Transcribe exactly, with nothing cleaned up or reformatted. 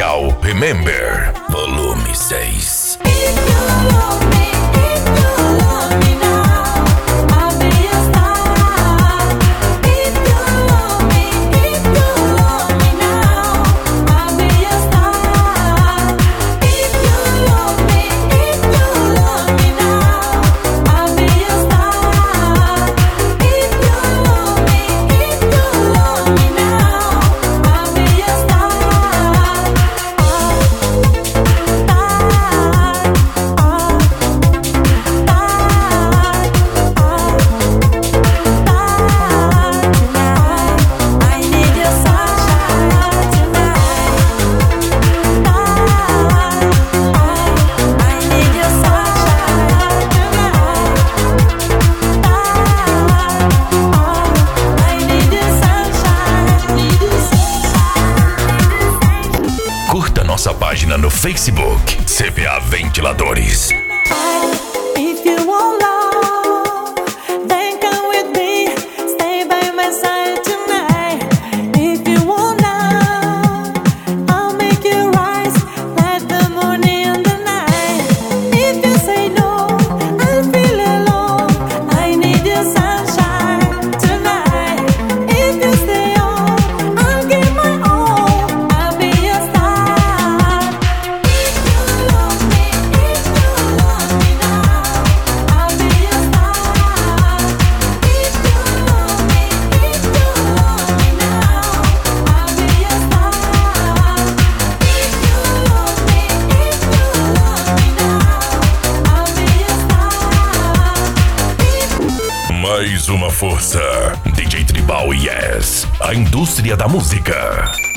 especial Remember, volume seis. Curta nossa página no Facebook, C V A Ventiladores. If you want love, then come with me. Stay by my side tonight. If you want love, I'll make you rise like the moon in the night. If you say no, I'll feel alone. I need your sunshine tonight. If you stay on, I'll give my all. I'll be your star. If you love me, if you love me now, I'll be your star. If you love me, if you love me now, I'll be your star. If you love me, if you love me now, I'll be your star. Mais uma força. D J Tribal Yes, a indústria da música.